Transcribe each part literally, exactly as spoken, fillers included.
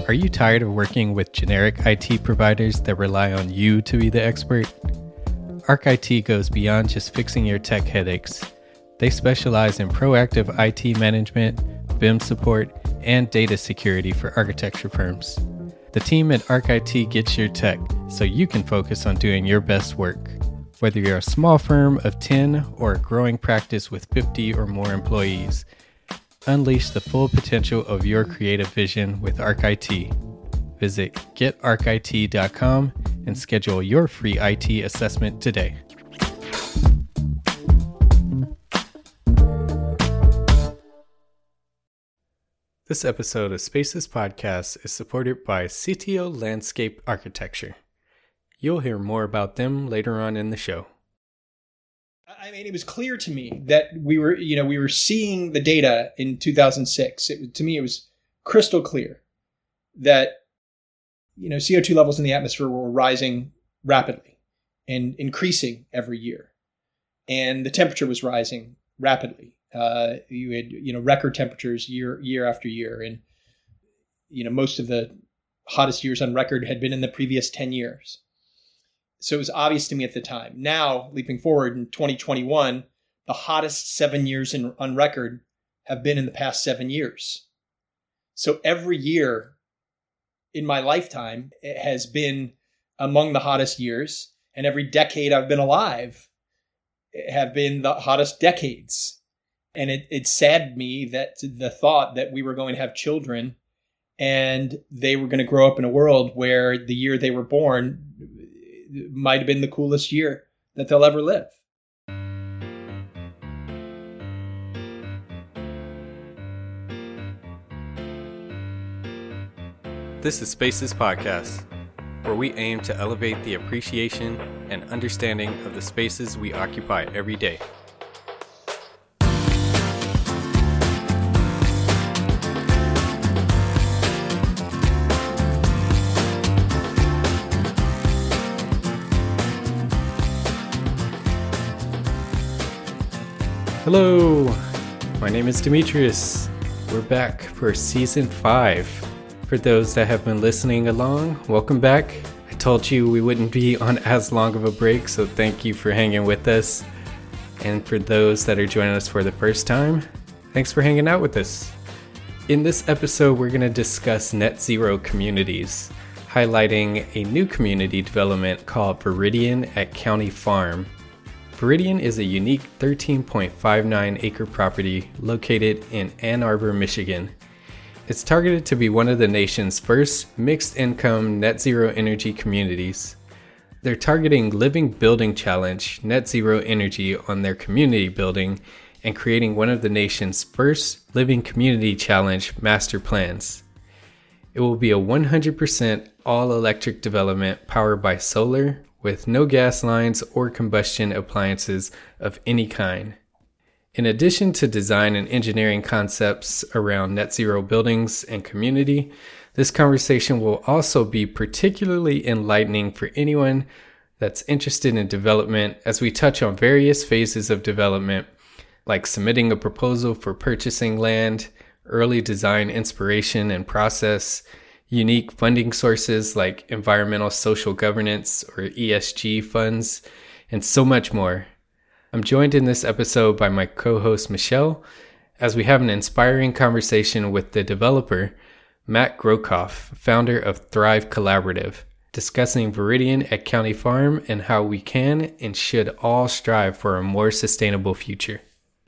Are you tired of working with generic I T providers that rely on you to be the expert? ArcIT goes beyond just fixing your tech headaches. They specialize in proactive I T management, V I M support, and data security for architecture firms. The team at ArcIT gets your tech so you can focus on doing your best work. Whether you're a small firm of ten or a growing practice with fifty or more employees, unleash the full potential of your creative vision with ArcIT. Visit get arc I T dot com and schedule your free I T assessment today. This episode of Spaces Podcast is supported by C T O Landscape Architecture. You'll hear more about them later on in the show. I mean, it was clear to me that we were, you know, we were seeing the data in two thousand six. It, to me, it was crystal clear that, you know, C O two levels in the atmosphere were rising rapidly and increasing every year. And the temperature was rising rapidly. Uh, you had, you know, record temperatures year, year after year. And, you know, most of the hottest years on record had been in the previous ten years. So it was obvious to me at the time. Now, leaping forward in twenty twenty-one, the hottest seven years in, on record have been in the past seven years. So every year in my lifetime it has been among the hottest years, and every decade I've been alive have been the hottest decades. And it, it saddened me that the thought that we were going to have children and they were going to grow up in a world where the year they were born might have been the coolest year that they'll ever live. This is Spaces Podcast, where we aim to elevate the appreciation and understanding of the spaces we occupy every day. Hello, my name is Demetrius. We're back for season five. For those that have been listening along, welcome back. I told you we wouldn't be on as long of a break, so thank you for hanging with us. And for those that are joining us for the first time, thanks for hanging out with us. In this episode, we're going to discuss net zero communities, highlighting a new community development called Viridian at County Farm. Viridian is a unique thirteen point five nine acre property located in Ann Arbor, Michigan. It's targeted to be one of the nation's first mixed-income net zero energy communities. They're targeting Living Building Challenge net zero energy on their community building and creating one of the nation's first Living Community Challenge master plans. It will be a one hundred percent all-electric development powered by solar, with no gas lines or combustion appliances of any kind. In addition to design and engineering concepts around net zero buildings and community, this conversation will also be particularly enlightening for anyone that's interested in development, as we touch on various phases of development, like submitting a proposal for purchasing land, early design inspiration and process, unique funding sources like environmental social governance or E S G funds, and so much more. I'm joined in this episode by my co-host Michelle, as we have an inspiring conversation with the developer, Matt Grokoff, founder of Thrive Collaborative, discussing Viridian at County Farm and how we can and should all strive for a more sustainable future.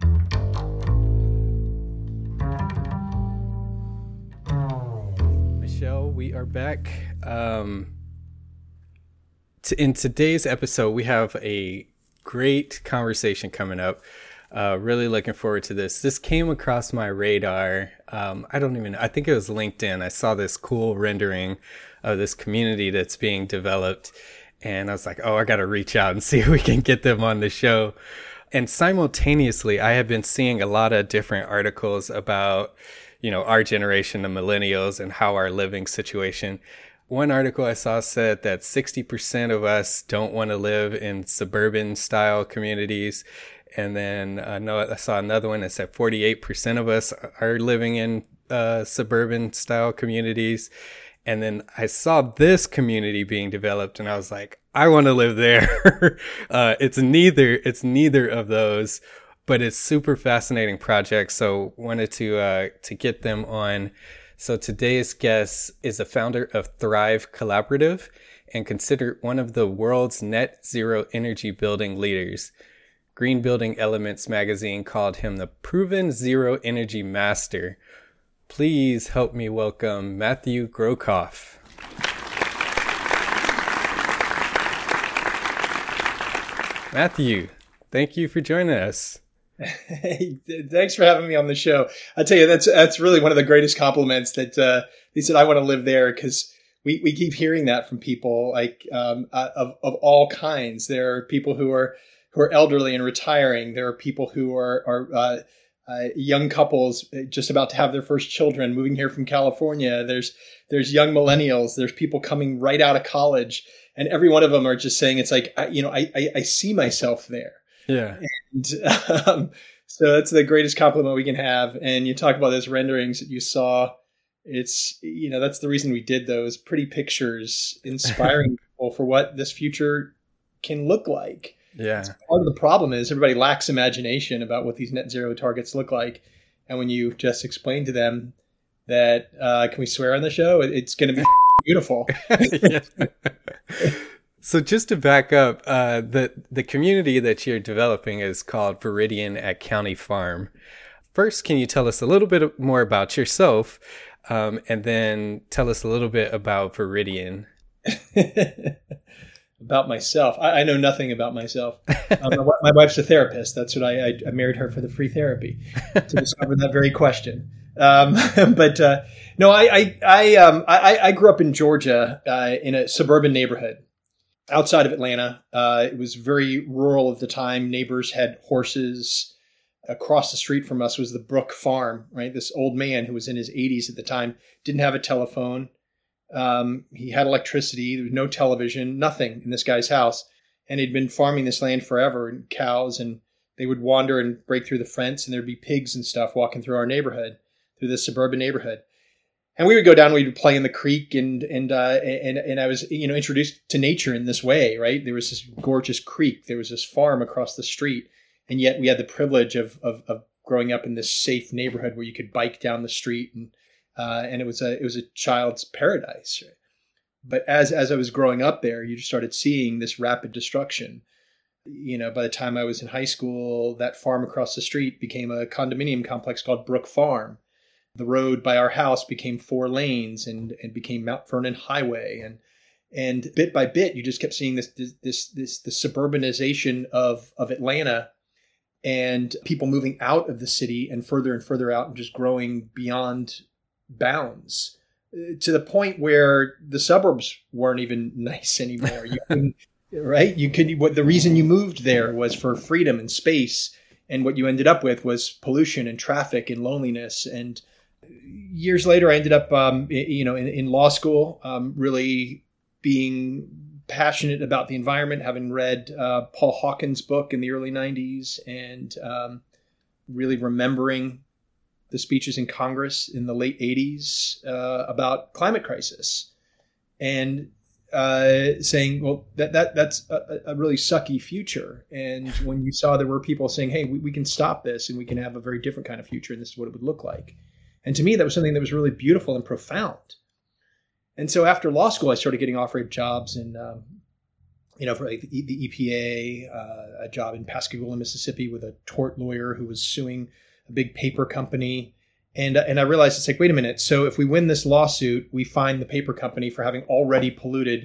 We are back. Um, to, in today's episode, we have a great conversation coming up. Uh, really looking forward to this. This came across my radar. Um, I don't even, I think it was LinkedIn. I saw this cool rendering of this community that's being developed. And I was like, oh, I got to reach out and see if we can get them on the show. And simultaneously, I have been seeing a lot of different articles about, you know, our generation, the millennials, and how our living situation. One article I saw said that sixty percent of us don't want to live in suburban style communities. And then I know I saw another one that said forty-eight percent of us are living in uh, suburban style communities. And then I saw this community being developed and I was like, I want to live there. uh, it's neither, it's neither of those, but it's super fascinating project. So wanted to, uh, to get them on. So today's guest is the founder of Thrive Collaborative and considered one of the world's net zero energy building leaders. Green Building Elements magazine called him the proven zero energy master. Please help me welcome Matthew Grockoff. Matthew, thank you for joining us. Hey, thanks for having me on the show. I tell you, that's that's really one of the greatest compliments that uh, they said, I want to live there, because we, we keep hearing that from people like um, uh, of, of all kinds. There are people who are who are elderly and retiring. There are people who are, are uh, uh, young couples just about to have their first children moving here from California. There's there's young millennials. There's people coming right out of college. And every one of them are just saying, it's like, I, you know, I, I, I see myself there. Yeah. And um, so that's the greatest compliment we can have. And you talk about those renderings that you saw. It's, you know, that's the reason we did those pretty pictures, inspiring people for what this future can look like. Yeah. So part of the problem is everybody lacks imagination about what these net zero targets look like. And when you just explain to them that, uh, can we swear on the show? It's going to be beautiful. So just to back up, uh, the, the community that you're developing is called Viridian at County Farm. First, can you tell us a little bit more about yourself, um, and then tell us a little bit about Viridian? About myself. I, I know nothing about myself. Um, my, my wife's a therapist. That's what I, I, I married her for the free therapy to discover that very question. Um, but uh, no, I I I, um, I I grew up in Georgia uh, in a suburban neighborhood outside of Atlanta. Uh, it was very rural at the time. Neighbors had horses. Across the street from us was the Brook Farm. Right, this old man who was in his eighties at the time didn't have a telephone. Um, he had electricity. There was no television, nothing in this guy's house. And he'd been farming this land forever, and cows, and they would wander and break through the fence, and there'd be pigs and stuff walking through our neighborhood, through this suburban neighborhood. And we would go down, we'd play in the creek, and, and, uh, and, and I was, you know, introduced to nature in this way, right? There was this gorgeous creek. There was this farm across the street. And yet we had the privilege of, of, of growing up in this safe neighborhood where you could bike down the street, and Uh, and it was a it was a child's paradise. But as as I was growing up there, you just started seeing this rapid destruction. You know, by the time I was in high school, that farm across the street became a condominium complex called Brook Farm. The road by our house became four lanes and, and became Mount Vernon Highway. And and bit by bit, you just kept seeing this this this, this the suburbanization of of Atlanta, and people moving out of the city and further and further out, and just growing beyond bounds, to the point where the suburbs weren't even nice anymore. You couldn't, right? You could. What the reason you moved there was for freedom and space, and what you ended up with was pollution and traffic and loneliness. And years later, I ended up, um, you know, in, in law school, um, really being passionate about the environment, having read uh, Paul Hawken's book in the early nineties, and um, really remembering the speeches in Congress in the late eighties uh, about climate crisis, and uh, saying, well, that that that's a, a really sucky future. And when you saw there were people saying, hey, we, we can stop this and we can have a very different kind of future, and this is what it would look like. And to me, that was something that was really beautiful and profound. And so after law school, I started getting offered jobs in, um, you know, for like the, the E P A, uh, a job in Pascagoula, Mississippi, with a tort lawyer who was suing a big paper company. And, and I realized it's like, wait a minute. So if we win this lawsuit, we fine the paper company for having already polluted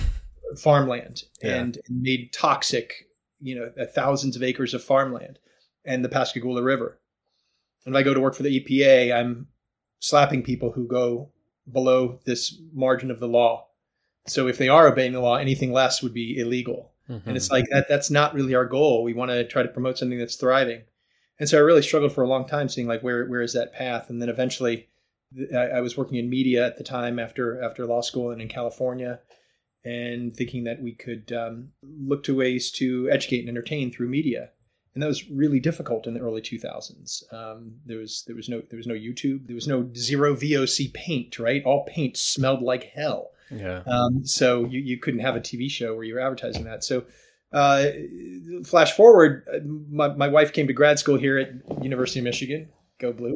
farmland yeah. and, and made toxic, you know, thousands of acres of farmland and the Pascagoula River. And if I go to work for the E P A, I'm slapping people who go below this margin of the law. So if they are obeying the law, anything less would be illegal. Mm-hmm. And it's like, that that's not really our goal. We want to try to promote something that's thriving. And so I really struggled for a long time seeing like, where, where is that path? And then eventually I, I was working in media at the time after, after law school and in California, and thinking that we could um, look to ways to educate and entertain through media. And that was really difficult in the early two thousands. Um, there was there was no there was no YouTube. There was no zero V O C paint, right? All paint smelled like hell. Yeah. Um, so you, you couldn't have a T V show where you were advertising that. So uh, flash forward, my, my wife came to grad school here at University of Michigan. Go Blue.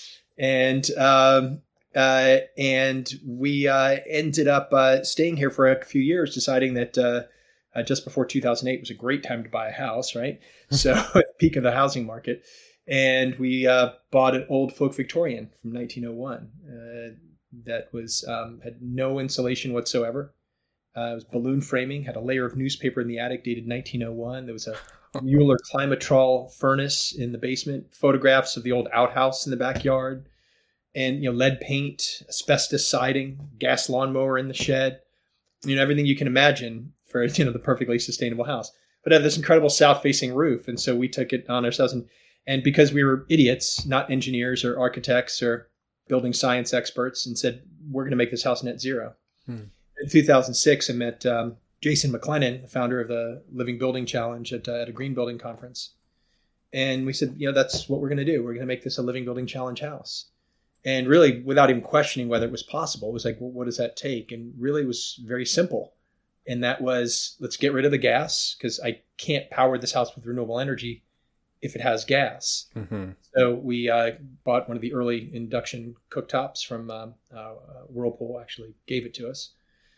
And um, uh, and we uh, ended up uh, staying here for a few years, deciding that uh, uh, just before two thousand eight was a great time to buy a house, right? So at the peak of the housing market. And we uh, bought an old folk Victorian from nineteen oh one uh, that was um, had no insulation whatsoever. Uh, it was balloon framing, had a layer of newspaper in the attic dated nineteen oh one. There was a Mueller Climatrol furnace in the basement, photographs of the old outhouse in the backyard, and you know lead paint, asbestos siding, gas lawnmower in the shed, you know everything you can imagine for you know the perfectly sustainable house. But it had this incredible south-facing roof, and so we took it on ourselves. And, and because we were idiots, not engineers or architects or building science experts, and said we're going to make this house net zero. Hmm. In two thousand six, I met um, Jason McLennan, the founder of the Living Building Challenge at, uh, at a green building conference. And we said, you know, that's what we're going to do. We're going to make this a Living Building Challenge house. And really, without even questioning whether it was possible, it was like, well, what does that take? And really, it was very simple. And that was, let's get rid of the gas, because I can't power this house with renewable energy if it has gas. Mm-hmm. So we uh, bought one of the early induction cooktops from um, uh, Whirlpool, actually gave it to us.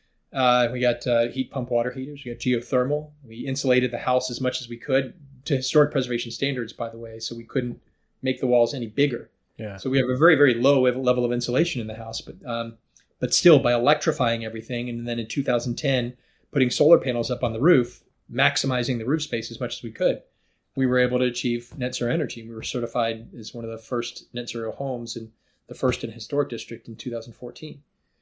Uh, we got uh, heat pump water heaters. We got geothermal. We insulated the house as much as we could to historic preservation standards, by the way, so we couldn't make the walls any bigger. Yeah. So we have a very, very low level of insulation in the house, but um, but still by electrifying everything, and then in two thousand ten, putting solar panels up on the roof, maximizing the roof space as much as we could, we were able to achieve net zero energy. We were certified as one of the first net zero homes and the first in a historic district in two thousand fourteen.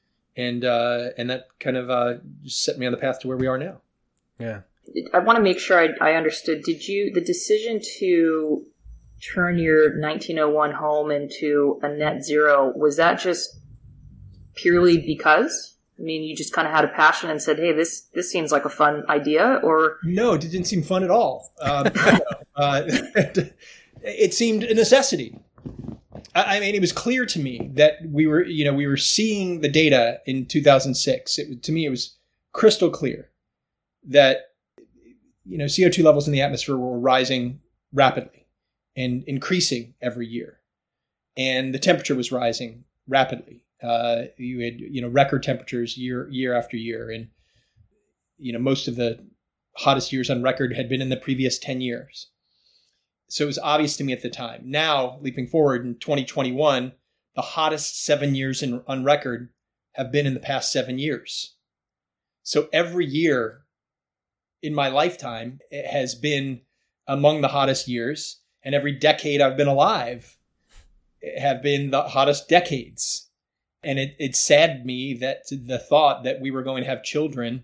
And uh, and that kind of uh, set me on the path to where we are now. Yeah. I want to make sure I, I understood. Did you, the decision to turn your nineteen oh one home into a net zero, was that just purely because? I mean, you just kind of had a passion and said, hey, this this seems like a fun idea, or? No, it didn't seem fun at all. Um, uh, it seemed a necessity. I mean, it was clear to me that we were, you know, we were seeing the data in two thousand six. It, to me, it was crystal clear that, you know, C O two levels in the atmosphere were rising rapidly and increasing every year. And the temperature was rising rapidly. Uh, you had, you know, record temperatures year, year after year. And, you know, most of the hottest years on record had been in the previous ten years. So it was obvious to me at the time. Now, leaping forward in twenty twenty-one, the hottest seven years in, on record have been in the past seven years. So every year in my lifetime it has been among the hottest years, and every decade I've been alive have been the hottest decades. And it, it saddened me that the thought that we were going to have children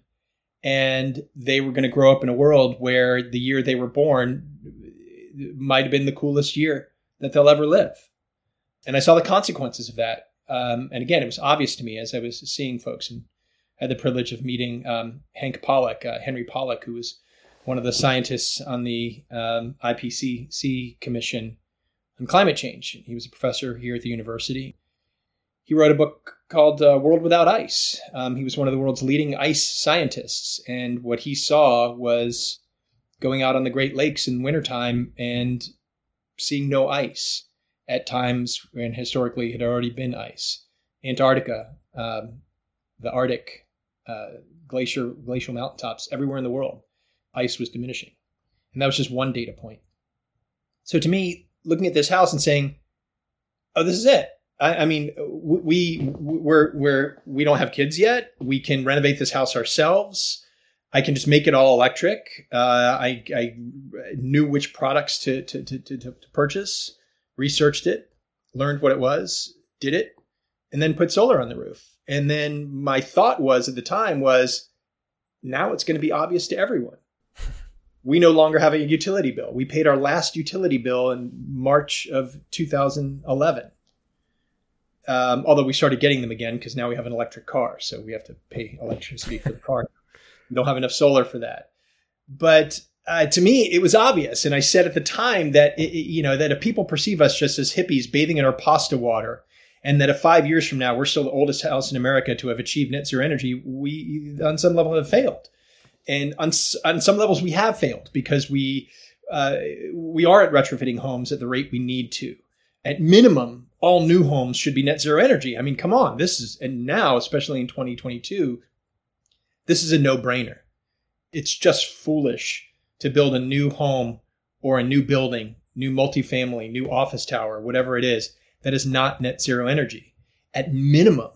and they were going to grow up in a world where the year they were born might have been the coolest year that they'll ever live. And I saw the consequences of that. Um, and again, it was obvious to me as I was seeing folks, and had the privilege of meeting um, Hank Pollack, uh, Henry Pollack, who was one of the scientists on the um, I P C C Commission on climate change. He was a professor here at the university. He wrote a book called uh, World Without Ice. Um, he was one of the world's leading ice scientists. And what he saw was going out on the Great Lakes in wintertime and seeing no ice at times when historically had already been ice. Antarctica, um, the Arctic, uh, glacier, glacial mountaintops, everywhere in the world, ice was diminishing. And that was just one data point. So to me, looking at this house and saying, oh, this is it. I, I mean, we, we're, we're, we don't have kids yet. We can renovate this house ourselves. I can just make it all electric. Uh, I, I knew which products to, to, to, to, to purchase, researched it, learned what it was, did it, and then put solar on the roof. And then my thought was at the time was, now it's going to be obvious to everyone. We no longer have a utility bill. We paid our last utility bill in March of two thousand eleven. Um, although we started getting them again because now we have an electric car. So we have to pay electricity for the car. We don't have enough solar for that. But uh, to me, it was obvious. And I said at the time that, it, you know, that if people perceive us just as hippies bathing in our pasta water, and that if five years from now, we're still the oldest house in America to have achieved net zero energy, we on some level have failed. And on, on some levels, we have failed because we uh, we aren't retrofitting homes at the rate we need to. At minimum, all new homes should be net zero energy. I mean, come on. This is, and now, especially in twenty twenty-two, this is a no-brainer. It's just foolish to build a new home or a new building, new multifamily, new office tower, whatever it is, that is not net zero energy. At minimum,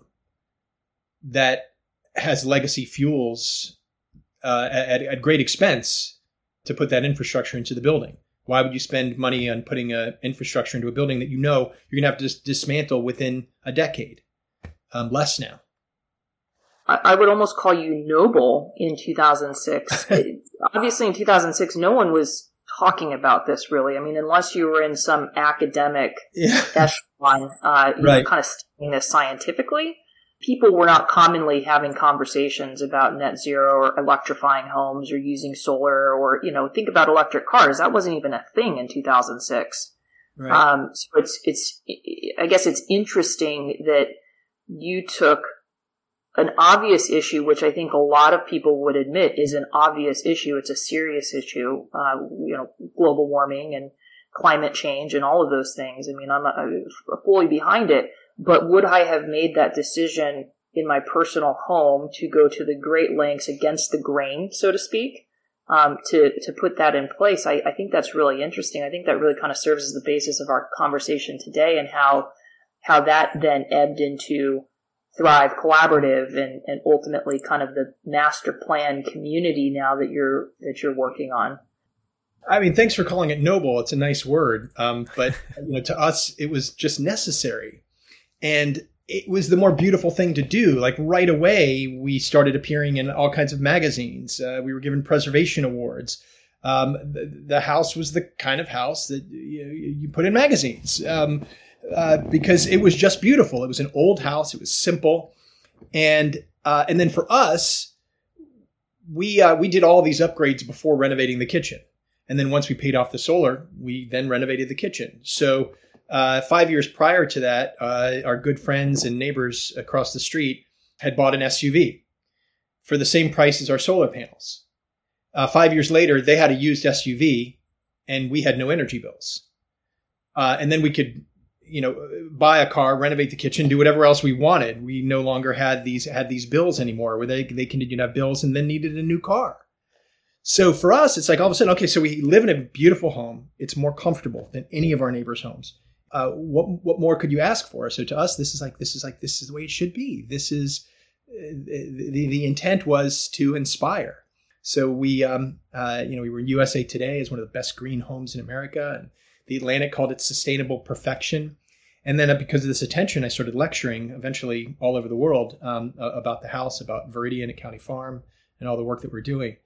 that has legacy fuels uh, at, at great expense to put that infrastructure into the building. Why would you spend money on putting a infrastructure into a building that you know you're going to have to dis- dismantle within a decade? Um, less now. I, I would almost call you noble in two thousand six. Obviously, in two thousand six, no one was talking about this really. I mean, unless you were in some academic yeah. echelon, uh, you right. know, kind of studying this scientifically, people were not commonly having conversations about net zero or electrifying homes or using solar or, you know, think about electric cars. That wasn't even a thing in two thousand six. Right. Um, so it's, it's, I guess it's interesting that you took an obvious issue, which I think a lot of people would admit is an obvious issue. It's a serious issue, uh, you know, global warming and climate change and all of those things. I mean, I'm, I'm fully behind it, but would I have made that decision in my personal home to go to the great lengths against the grain, so to speak, um, to, to put that in place? I, I think that's really interesting. I think that really kind of serves as the basis of our conversation today and how, how that then ebbed into Thrive Collaborative and, and ultimately kind of the master plan community now that you're that you're working on. I mean, thanks for calling it noble. It's a nice word, um, but you know, to us, it was just necessary, and it was the more beautiful thing to do. Like right away, we started appearing in all kinds of magazines. Uh, we were given preservation awards. Um, the, the house was the kind of house that you, you put in magazines. Um, Uh, because it was just beautiful. It was an old house. It was simple. And uh, and then for us, we uh, we did all these upgrades before renovating the kitchen. And then once we paid off the solar, we then renovated the kitchen. So uh, five years prior to that, uh, our good friends and neighbors across the street had bought an S U V for the same price as our solar panels. Uh, five years later, they had a used S U V and we had no energy bills. Uh, and then we could you know, buy a car, renovate the kitchen, do whatever else we wanted. We no longer had these had these bills anymore where they, they continued to have bills and then needed a new car. So for us, it's like all of a sudden, okay, so we live in a beautiful home. It's more comfortable than any of our neighbors' homes. Uh, what what more could you ask for? So to us, this is like this is like this is the way it should be. This is uh, the the intent was to inspire. So we um uh you know we were in U S A Today as one of the best green homes in America, and The Atlantic called it sustainable perfection. And then because of this attention, I started lecturing eventually all over the world um, about the house, about Viridian at County Farm, and all the work that we're doing.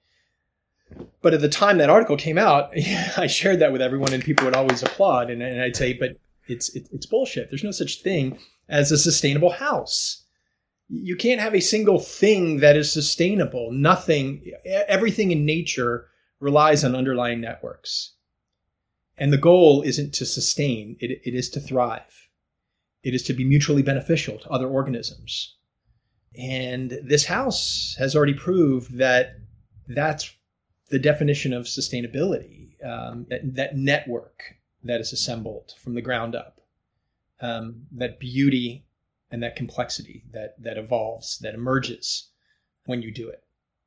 But at the time that article came out, I shared that with everyone, and people would always applaud. And, and I'd say, but it's it, it's bullshit. There's no such thing as a sustainable house. You can't have a single thing that is sustainable. Nothing, everything in nature relies on underlying networks. And the goal isn't to sustain, it, it is to thrive. It is to be mutually beneficial to other organisms. And this house has already proved that that's the definition of sustainability, um, that, that network that is assembled from the ground up, um, that beauty and that complexity that, that evolves, that emerges when you do it.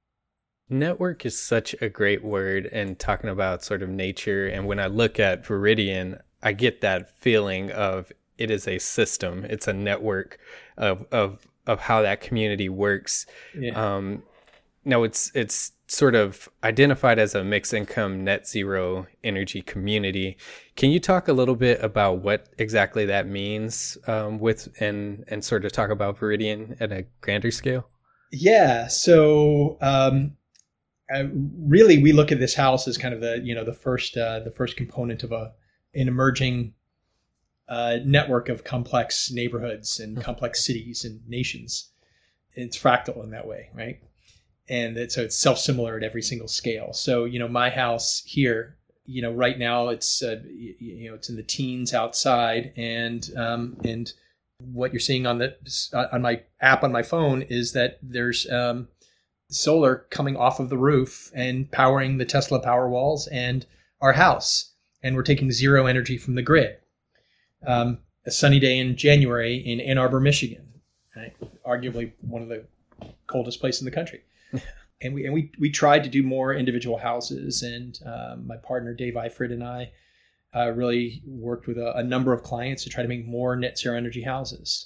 Network is such a great word, and talking about sort of nature. And when I look at Viridian, I get that feeling of it is a system. It's a network of of of how that community works. Yeah. Um, now it's it's sort of identified as a mixed income net zero energy community. Can you talk a little bit about what exactly that means um, with and and sort of talk about Viridian at a grander scale? Yeah. So. Um, Uh, really, we look at this house as kind of the, you know, the first, uh, the first component of a, an emerging uh, network of complex neighborhoods and complex cities and nations. It's fractal in that way, right? And it, so it's self-similar at every single scale. So, you know, my house here, you know, right now it's, uh, you, you know, it's in the teens outside, and, um, and what you're seeing on the, on my app on my phone is that there's, um, solar coming off of the roof and powering the Tesla Powerwalls and our house. And we're taking zero energy from the grid. Um, a sunny day in January in Ann Arbor, Michigan, right? Arguably one of the coldest places in the country. And we and we we tried to do more individual houses, and um, my partner Dave Eifrid and I uh, really worked with a, a number of clients to try to make more net zero energy houses.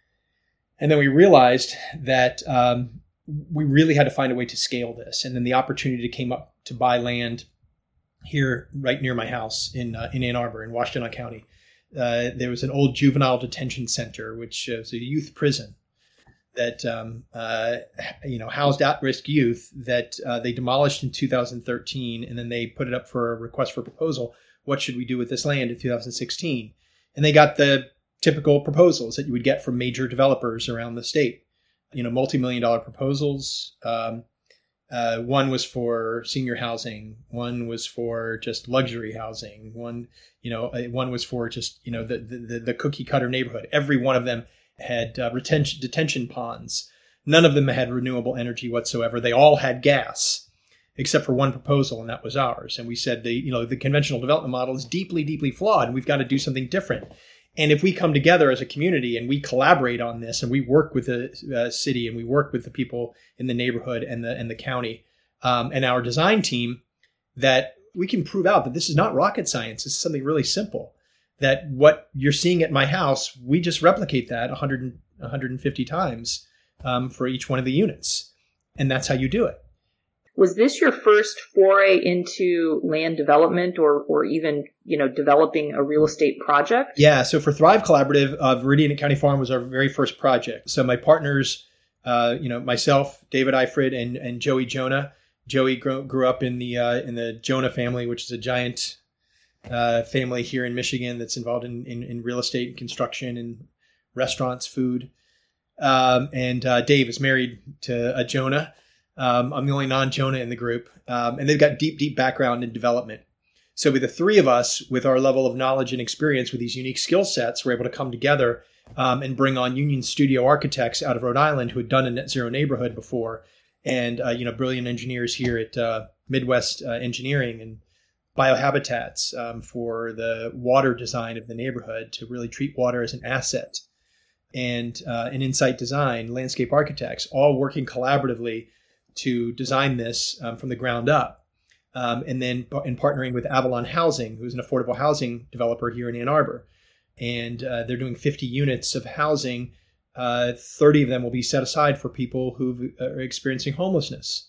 And then we realized that um, we really had to find a way to scale this. And then the opportunity came up to buy land here right near my house in uh, in Ann Arbor in Washtenaw County. Uh, there was an old juvenile detention center, which was a youth prison that um, uh, you know housed at-risk youth that uh, they demolished in two thousand thirteen, and then they put it up for a request for proposal. What should we do with this land in two thousand sixteen? And they got the typical proposals that you would get from major developers around the state. You know, multi-million dollar proposals. Um, uh, one was for senior housing. One was for just luxury housing. One, you know, one was for just you know the the, the cookie cutter neighborhood. Every one of them had uh, retention detention ponds. None of them had renewable energy whatsoever. They all had gas, except for one proposal, and that was ours. And we said the you know the conventional development model is deeply, deeply flawed, and we've got to do something different. And if we come together as a community and we collaborate on this, and we work with the uh, city, and we work with the people in the neighborhood and the and the county um, and our design team, that we can prove out that this is not rocket science. This is something really simple. That what you're seeing at my house, we just replicate that one hundred, one hundred fifty times um, for each one of the units. And that's how you do it. Was this your first foray into land development or or even, you know, developing a real estate project? Yeah. So for Thrive Collaborative, uh, Viridian at County Farm was our very first project. So my partners, uh, you know, myself, David Eifrid, and, and Joey Jonah. Joey grew, grew up in the uh, in the Jonah family, which is a giant Uh, family here in Michigan that's involved in, in, in real estate and construction and restaurants, food. Um, and uh, Dave is married to a Jonah. Um, I'm the only non-Jonah in the group. Um, and they've got deep, deep background in development. So with the three of us, with our level of knowledge and experience with these unique skill sets, we're able to come together um, and bring on Union Studio architects out of Rhode Island who had done a net zero neighborhood before. And, uh, you know, brilliant engineers here at uh, Midwest uh, Engineering and biohabitats um, for the water design of the neighborhood to really treat water as an asset, and uh, an Insight Design, landscape architects, all working collaboratively to design this um, from the ground up. Um, and then in partnering with Avalon Housing, who's an affordable housing developer here in Ann Arbor. And uh, they're doing fifty units of housing. Uh, thirty of them will be set aside for people who are experiencing homelessness.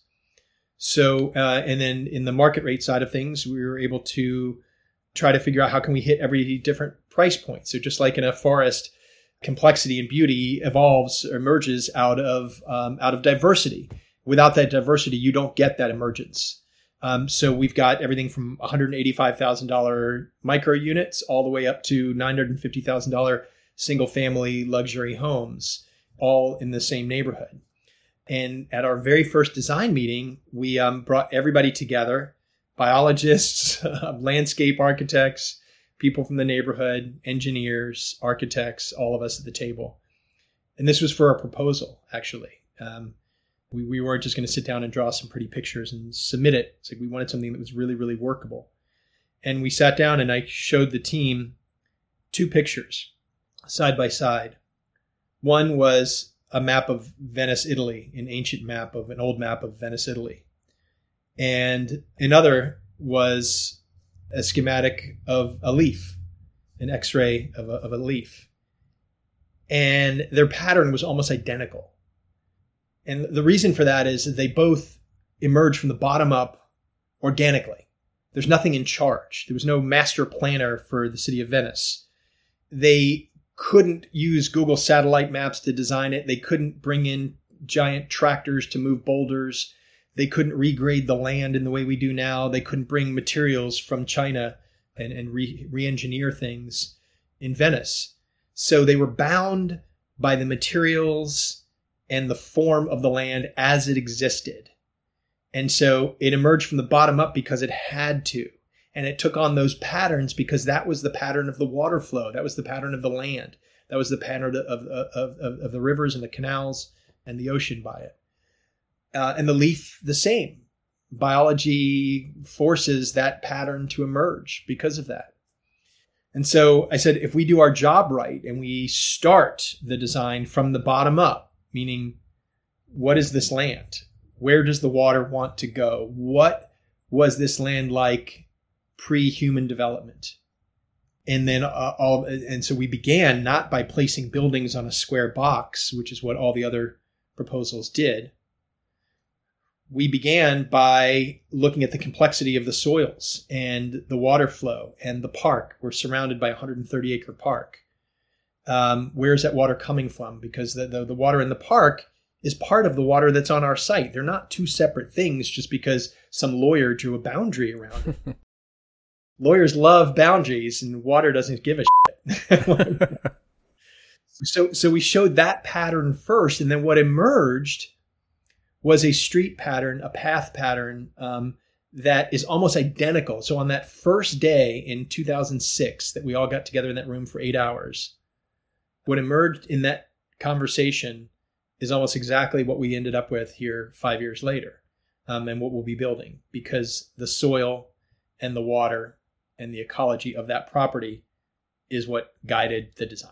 So, uh, and then in the market rate side of things, we were able to try to figure out how can we hit every different price point. So just like in a forest, complexity and beauty evolves or emerges out of um, out of diversity. Without that diversity, you don't get that emergence. Um, so we've got everything from one hundred eighty-five thousand dollars micro units all the way up to nine hundred fifty thousand dollars single family luxury homes, all in the same neighborhood. And at our very first design meeting, we um, brought everybody together, biologists, landscape architects, people from the neighborhood, engineers, architects, all of us at the table. And this was for a proposal, actually. Um, we, we weren't just going to sit down and draw some pretty pictures and submit it. It's like we wanted something that was really, really workable. And we sat down and I showed the team two pictures side by side. One was a map of Venice, Italy, an ancient map of an old map of Venice, Italy. And another was a schematic of a leaf, an X-ray of a, of a leaf. And their pattern was almost identical. And the reason for that is that they both emerged from the bottom up organically. There's nothing in charge. There was no master planner for the city of Venice. They couldn't use Google satellite maps to design it. They couldn't bring in giant tractors to move boulders. They couldn't regrade the land in the way we do now. They couldn't bring materials from China and, and re, re-engineer things in Venice. So they were bound by the materials and the form of the land as it existed. And so it emerged from the bottom up because it had to. And it took on those patterns because that was the pattern of the water flow. That was the pattern of the land. That was the pattern of, of, of, of the rivers and the canals and the ocean by it. Uh, and the leaf, the same. Biology forces that pattern to emerge because of that. And so I said, if we do our job right and we start the design from the bottom up, meaning what is this land? Where does the water want to go? What was this land like pre-human development? And then uh, all, and so we began not by placing buildings on a square box, which is what all the other proposals did. We began by looking at the complexity of the soils and the water flow and the park. We're surrounded by a one hundred thirty acre park. Um, where is that water coming from? Because the, the, the water in the park is part of the water that's on our site. They're not two separate things just because some lawyer drew a boundary around it. Lawyers love boundaries and water doesn't give a shit. so, so we showed that pattern first, and then what emerged was a street pattern, a path pattern um, that is almost identical. So on that first day in two thousand six that we all got together in that room for eight hours, what emerged in that conversation is almost exactly what we ended up with here five years later, um, and what we'll be building, because the soil and the water and the ecology of that property is what guided the design.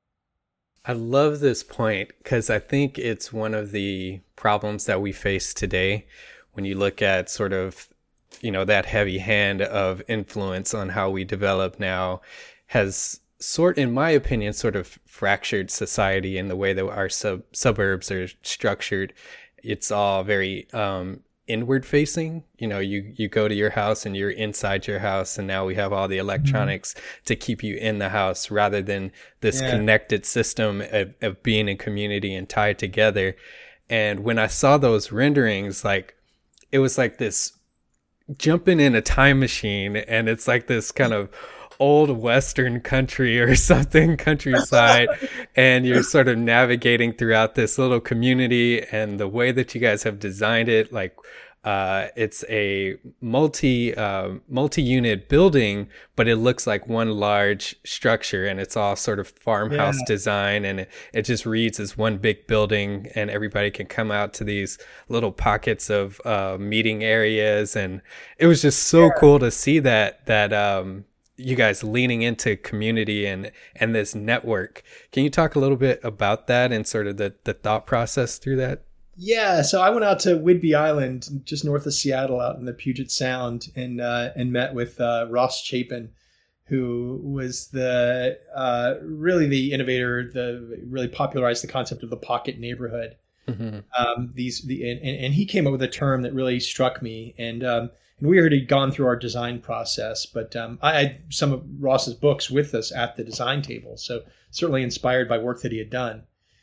I love this point because I think it's one of the problems that we face today when you look at sort of, you know, that heavy hand of influence on how we develop now has sort, in my opinion, sort of fractured society in the way that our sub- suburbs are structured. It's all very um, inward facing. You know, you, you go to your house and you're inside your house, and now we have all the electronics mm-hmm. to keep you in the house rather than this yeah. connected system of, of being in community and tied together. And when I saw those renderings, like, it was like this jumping in a time machine, and it's like this kind of old Western country or something, countryside, and you're sort of navigating throughout this little community. And the way that you guys have designed it, like, uh, it's a multi, uh, multi-unit building, but it looks like one large structure, and it's all sort of farmhouse yeah. design, and it, it just reads as one big building, and everybody can come out to these little pockets of uh, meeting areas. And it was just so yeah. cool to see that, that, um, you guys leaning into community and, and this network. Can you talk a little bit about that and sort of the, the thought process through that? Yeah. So I went out to Whidbey Island, just north of Seattle, out in the Puget Sound, and, uh, and met with, uh, Ross Chapin, who was the, uh, really the innovator, the really popularized the concept of the pocket neighborhood. Mm-hmm. Um, these, the, and, and he came up with a term that really struck me. And, um, And we already gone through our design process, but um, I had some of Ross's books with us at the design table, so certainly inspired by work that he had done.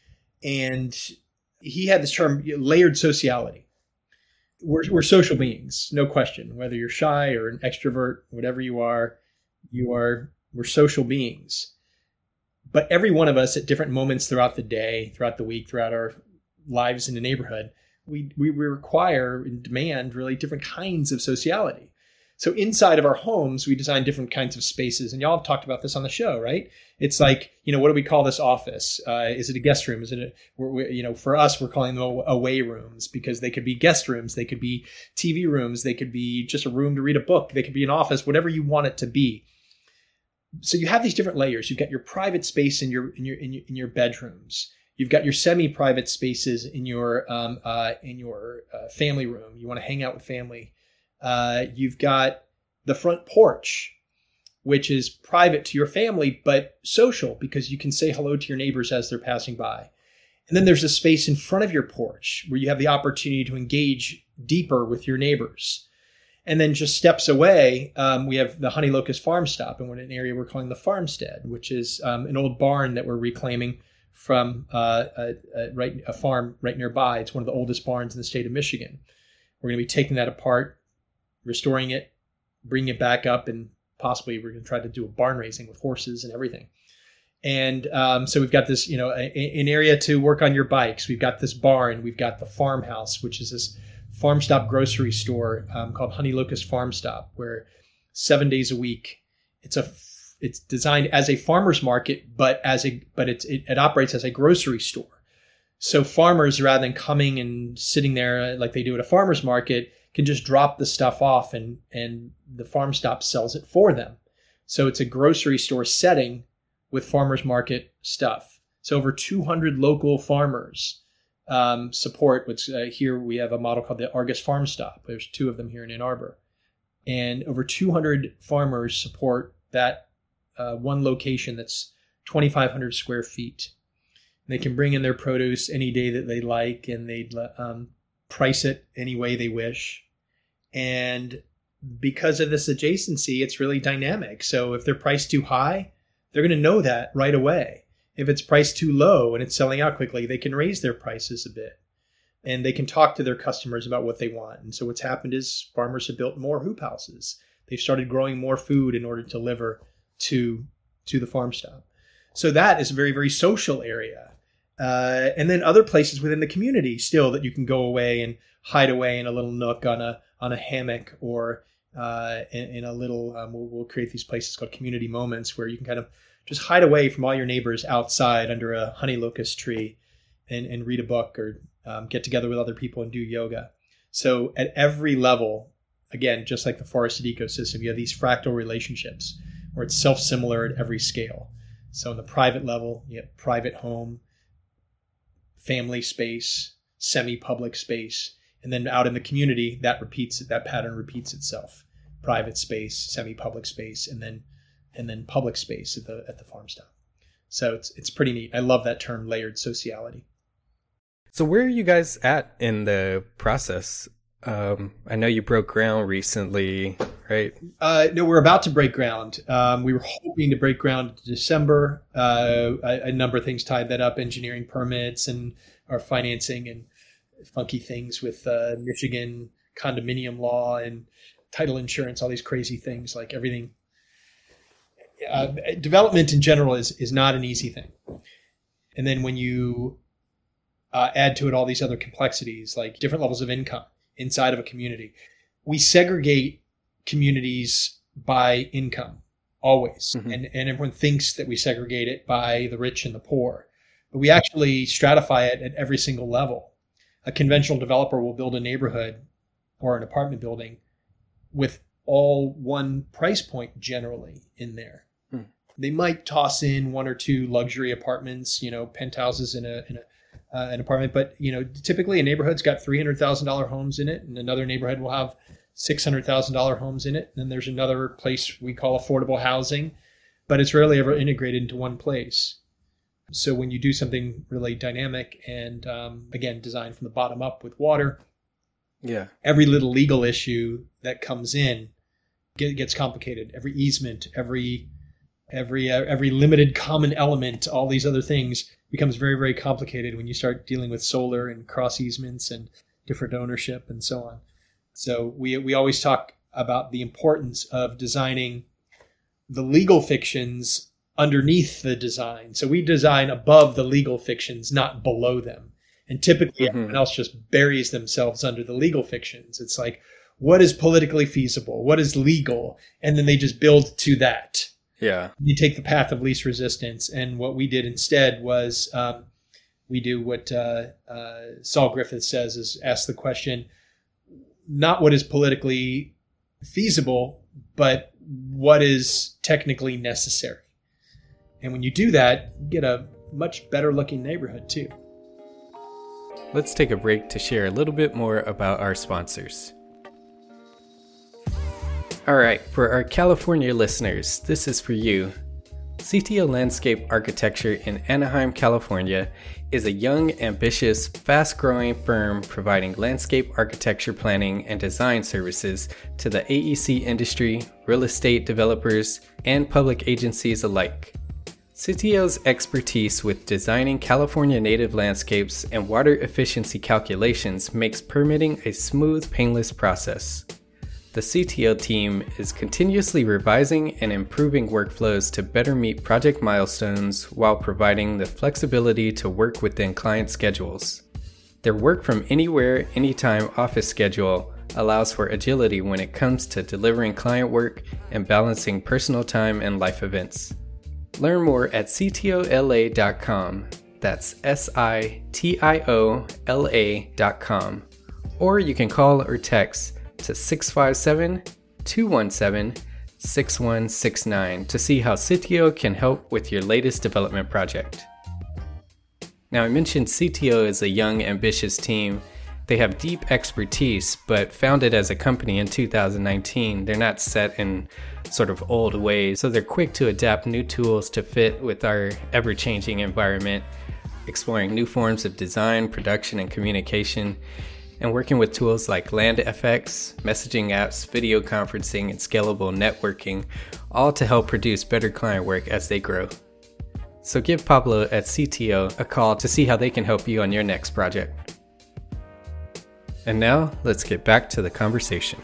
And he had this term, layered sociality. We're, we're social beings, no question. Whether you're shy or an extrovert, whatever you are, you are. We're social beings. But every one of us at different moments throughout the day, throughout the week, throughout our lives in the neighborhood, We, we we require and demand really different kinds of sociality. So inside of our homes, we design different kinds of spaces. And y'all have talked about this on the show, right? It's like, you know, what do we call this office? Uh, is it a guest room? Is it a, we're, you know, for us, we're calling them away rooms because they could be guest rooms. They could be T V rooms. They could be just a room to read a book. They could be an office, whatever you want it to be. So you have these different layers. You've got your private space in your, in your, in your, in your bedrooms. You've got your semi-private spaces in your um, uh, in your uh, family room. You want to hang out with family. Uh, you've got the front porch, which is private to your family, but social because you can say hello to your neighbors as they're passing by. And then there's a space in front of your porch where you have the opportunity to engage deeper with your neighbors. And then just steps away, um, we have the Honey Locust Farm Stop, and we're in an area we're calling the Farmstead, which is um, an old barn that we're reclaiming from uh, a, a, right, a farm right nearby. It's one of the oldest barns in the state of Michigan. We're going to be taking that apart, restoring it, bringing it back up, and possibly we're going to try to do a barn raising with horses and everything. And um, so we've got this, you know, a, an area to work on your bikes. We've got this barn. We've got the farmhouse, which is this farm stop grocery store um, called Honey Locust Farm Stop, where seven days a week, it's a it's designed as a farmer's market, but as a but it's, it, it operates as a grocery store. So farmers, rather than coming and sitting there like they do at a farmer's market, can just drop the stuff off, and and the farm stop sells it for them. So it's a grocery store setting with farmers market stuff. So over two hundred local farmers um, support what's uh, here. We have a model called the Argus Farm Stop. There's two of them here in Ann Arbor, and over two hundred farmers support that uh, one location that's twenty-five hundred square feet. And they can bring in their produce any day that they like, and they um, price it any way they wish. And because of this adjacency, it's really dynamic. So if they're priced too high, they're going to know that right away. If it's priced too low and it's selling out quickly, they can raise their prices a bit. And they can talk to their customers about what they want. And so what's happened is farmers have built more hoop houses. They've started growing more food in order to deliver to, to the farm stop. So that is a very, very social area. Uh, and then other places within the community still that you can go away and hide away in a little nook on a on a hammock, or uh, in, in a little, um, we'll, we'll create these places called community moments where you can kind of just hide away from all your neighbors outside under a honey locust tree and, and read a book, or um, get together with other people and do yoga. So at every level, again, just like the forested ecosystem, you have these fractal relationships where it's self-similar at every scale. So in the private level, you have private home, family space, semi-public space. And then out in the community, that repeats that pattern repeats itself. Private space, semi-public space, and then and then public space at the at the farm stop. So it's it's pretty neat. I love that term, layered sociality. So where are you guys at in the process? Um, I know you broke ground recently, right? Uh, no, we're about to break ground. Um, we were hoping to break ground in December. Uh, a, a number of things tied that up: engineering permits and our financing and funky things with uh, Michigan condominium law and title insurance, all these crazy things, like everything. Uh, development in general is, is not an easy thing. And then when you uh, add to it all these other complexities, like different levels of income inside of a community, we segregate communities by income always. Mm-hmm. And, and everyone thinks that we segregate it by the rich and the poor, but we actually stratify it at every single level. A conventional developer will build a neighborhood or an apartment building with all one price point generally in there. Hmm. They might toss in one or two luxury apartments, you know, penthouses in a in a uh, an apartment, but you know, typically a neighborhood's got three hundred thousand dollars homes in it, and another neighborhood will have six hundred thousand dollars homes in it. And then there's another place we call affordable housing, but it's rarely ever integrated into one place. So when you do something really dynamic and, um, again, designed from the bottom up with water, yeah, every little legal issue that comes in get, gets complicated. Every easement, every every uh, every limited common element, all these other things becomes very, very complicated when you start dealing with solar and cross easements and different ownership and so on. So we we always talk about the importance of designing the legal fictions underneath the design. So we design above the legal fictions, not below them. And typically mm-hmm. everyone else just buries themselves under the legal fictions. It's like, what is politically feasible? What is legal? And then they just build to that. Yeah. You take the path of least resistance. And what we did instead was um, we do what uh, uh, Saul Griffith says is ask the question, not what is politically feasible, but what is technically necessary. And when you do that, you get a much better looking neighborhood too. Let's take a break to share a little bit more about our sponsors. All right, for our California listeners, this is for you. C T O Landscape Architecture in Anaheim, California is a young, ambitious, fast-growing firm providing landscape architecture planning and design services to the A E C industry, real estate developers, and public agencies alike. C T O's expertise with designing California native landscapes and water efficiency calculations makes permitting a smooth, painless process. The C T O team is continuously revising and improving workflows to better meet project milestones while providing the flexibility to work within client schedules. Their work from anywhere, anytime office schedule allows for agility when it comes to delivering client work and balancing personal time and life events. Learn more at C T O L A dot com. That's S I T I O L A dot com. Or you can call or text to six five seven, two one seven, six one six nine to see how Sitio can help with your latest development project. Now, I mentioned C T O is a young, ambitious team. They have deep expertise, but founded as a company in two thousand nineteen, they're not set in sort of old ways, so they're quick to adapt new tools to fit with our ever-changing environment, exploring new forms of design, production, and communication, and working with tools like LandFX, messaging apps, video conferencing, and scalable networking, all to help produce better client work as they grow. So give Pablo at C T O a call to see how they can help you on your next project. And now, let's get back to the conversation.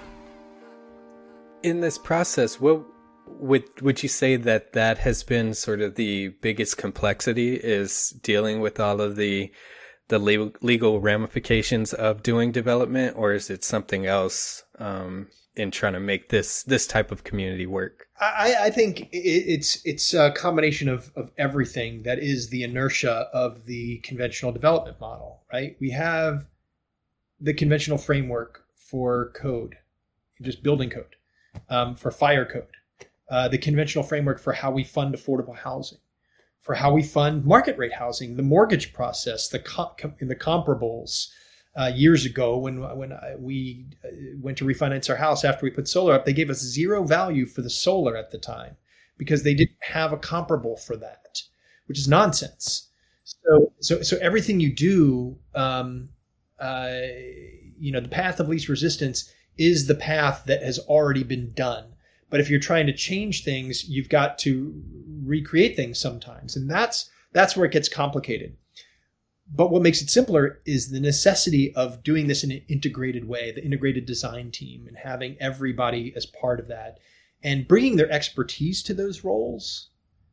In this process, what would would you say that that has been sort of the biggest complexity, is dealing with all of the the legal, legal ramifications of doing development, or is it something else um, in trying to make this this type of community work? I, I think it's it's a combination of, of everything that is the inertia of the conventional development model, right? We have the conventional framework for code, just building code, um, for fire code, uh, the conventional framework for how we fund affordable housing, for how we fund market rate housing, the mortgage process, the com- the comparables. Uh, years ago, when when I, we went to refinance our house after we put solar up, they gave us zero value for the solar at the time because they didn't have a comparable for that, which is nonsense. So so so everything you do, um, uh, you know, the path of least resistance is the path that has already been done. But if you're trying to change things, you've got to recreate things sometimes, and that's that's where it gets complicated. But what makes it simpler is the necessity of doing this in an integrated way, the integrated design team, and having everybody as part of that and bringing their expertise to those roles,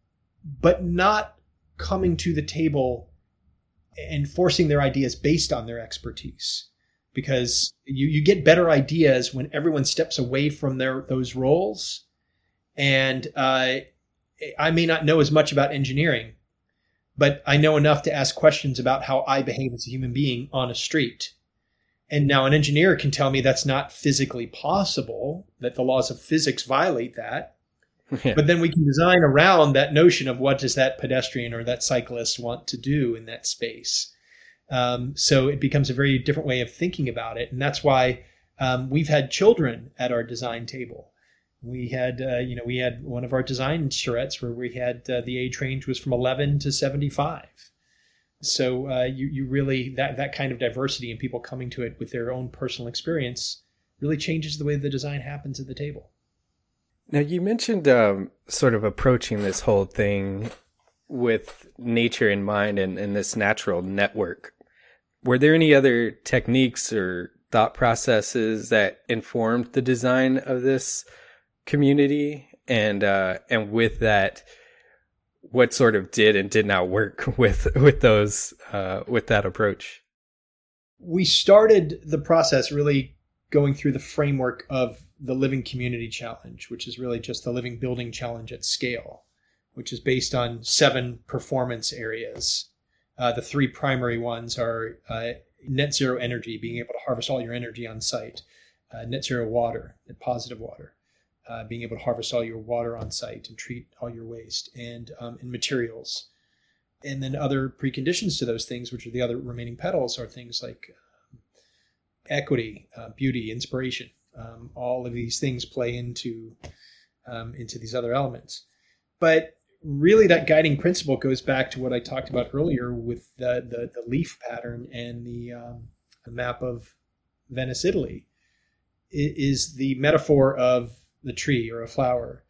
but not coming to the table and forcing their ideas based on their expertise. Because you, you get better ideas when everyone steps away from their those roles. And uh, I may not know as much about engineering, but I know enough to ask questions about how I behave as a human being on a street. And now an engineer can tell me that's not physically possible, that the laws of physics violate that. Yeah. But then we can design around that notion of what does that pedestrian or that cyclist want to do in that space. Um, so it becomes a very different way of thinking about it. And that's why um, we've had children at our design table. We had, uh, you know, we had one of our design charrettes where we had uh, the age range was from eleven to seventy-five. So uh, you you really that that kind of diversity and people coming to it with their own personal experience really changes the way the design happens at the table. Now you mentioned um, sort of approaching this whole thing with nature in mind and, and this natural network. Were there any other techniques or thought processes that informed the design of this community, and uh and with that, what sort of did and did not work with with those uh with that approach? We started the process really going through the framework of the Living Community Challenge, which is really just the Living Building Challenge at scale, which is based on seven performance areas. Uh, the three primary ones are uh, net zero energy, being able to harvest all your energy on site, uh, net zero water, net positive water, Uh, being able to harvest all your water on site and treat all your waste, and um, and materials. And then other preconditions to those things, which are the other remaining petals, are things like um, equity, uh, beauty, inspiration. Um, all of these things play into um, into these other elements. But really that guiding principle goes back to what I talked about earlier with the, the, the leaf pattern and the, um, the map of Venice, Italy. It is the metaphor of the tree or a flower.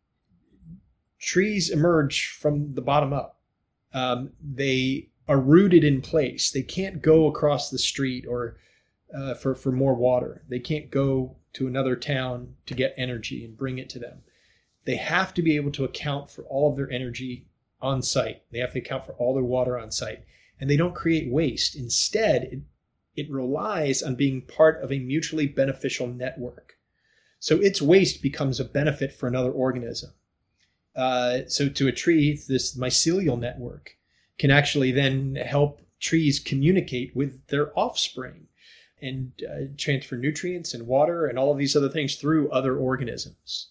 Trees emerge from the bottom up. Um, they are rooted in place. They can't go across the street or uh, for, for more water. They can't go to another town to get energy and bring it to them. They have to be able to account for all of their energy on site. They have to account for all their water on site. And they don't create waste. Instead, it, it relies on being part of a mutually beneficial network. So its waste becomes a benefit for another organism. Uh, so to a tree, this mycelial network can actually then help trees communicate with their offspring and uh, transfer nutrients and water and all of these other things through other organisms.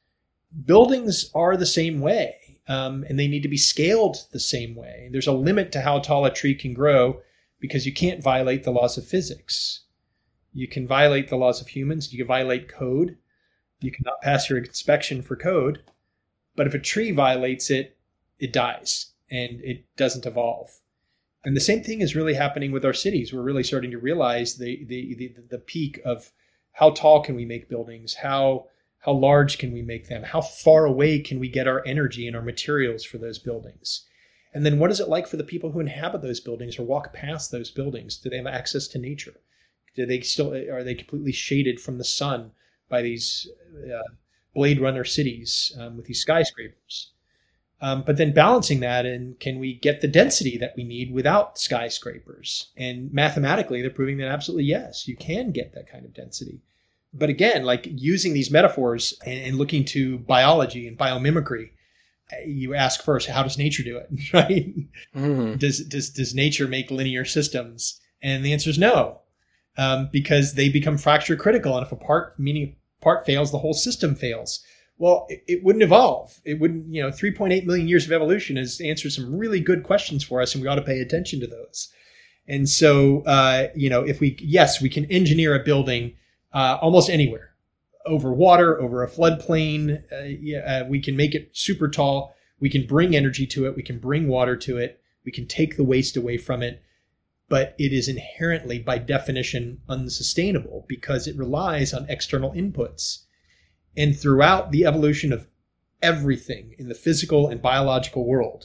Buildings are the same way, um, and they need to be scaled the same way. There's a limit to how tall a tree can grow because you can't violate the laws of physics. You can violate the laws of humans. You can violate code. You cannot pass your inspection for code. But if a tree violates it, it dies and it doesn't evolve. And the same thing is really happening with our cities. We're really starting to realize the the the, the peak of how tall can we make buildings, how how large can we make them, how far away can we get our energy and our materials for those buildings. And then what is it like for the people who inhabit those buildings or walk past those buildings? Do they have access to nature? Do they still, are they completely shaded from the sun by these uh, Blade Runner cities um, with these skyscrapers? Um, but then balancing that, and can we get the density that we need without skyscrapers? And mathematically, they're proving that absolutely yes, you can get that kind of density. But again, like using these metaphors and, and looking to biology and biomimicry, you ask first, how does nature do it, right? Mm-hmm. Does, does, does nature make linear systems? And the answer is no, um, because they become fracture critical. And if a part, meaning part fails, the whole system fails. Well, it, it wouldn't evolve. It wouldn't, you know, three point eight million years of evolution has answered some really good questions for us, and we ought to pay attention to those. And so, uh, you know, if we, yes, we can engineer a building uh, almost anywhere, over water, over a floodplain. Uh, yeah, uh, we can make it super tall. We can bring energy to it. We can bring water to it. We can take the waste away from it. But it is inherently, by definition, unsustainable because it relies on external inputs. And throughout the evolution of everything in the physical and biological world,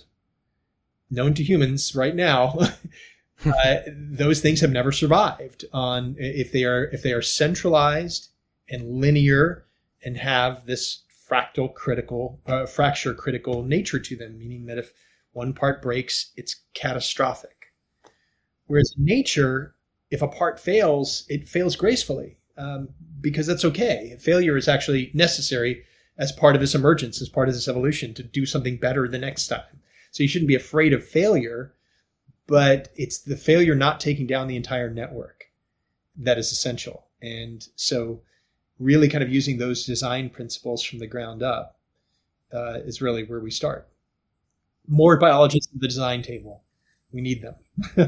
known to humans right now, uh, those things have never survived on if they are if they are centralized and linear and have this fractal critical, uh, fracture critical nature to them, meaning that if one part breaks, it's catastrophic. Whereas in nature, if a part fails, it fails gracefully. Um, because that's okay. Failure is actually necessary as part of this emergence, as part of this evolution to do something better the next time. So you shouldn't be afraid of failure, but it's the failure not taking down the entire network that is essential. And so really kind of using those design principles from the ground up uh, is really where we start. More biologists at the design table. We need them.